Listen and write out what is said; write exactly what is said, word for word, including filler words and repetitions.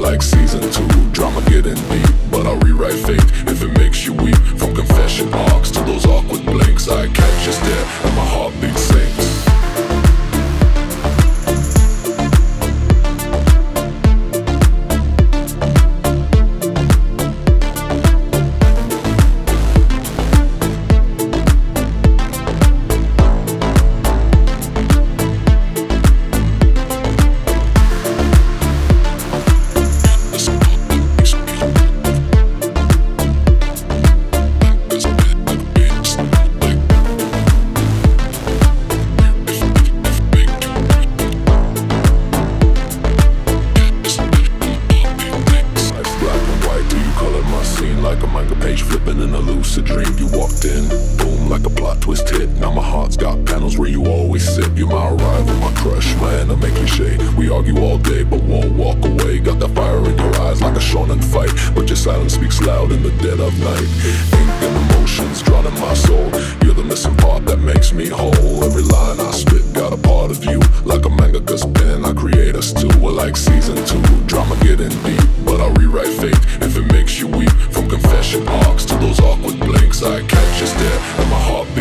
like season two. Drama getting deep, but I'll rewrite fate if it makes you weep. From confession arcs to those awkward blinks, I catch you stare and my heartbeat sinks. Like a manga page flipping in a lucid dream. You walked in, boom, like a plot twist hit. Now my heart's got panels where you always sit. You're my arrival, my crush, my anime cliche. We argue all day but won't walk away. Got that fire in your eyes like a shonen fight, but your silence speaks loud in the dead of night. Ink and emotions drawn in my soul. You're the missing part that makes me whole. Every line I spit got a part of you. Like a mangaka's pen, I create us two. We're like season two. Drama getting deep, but I'll rewrite fate if it makes you weep. From confession arcs to those awkward blinks, I catch you stare and my heart beats.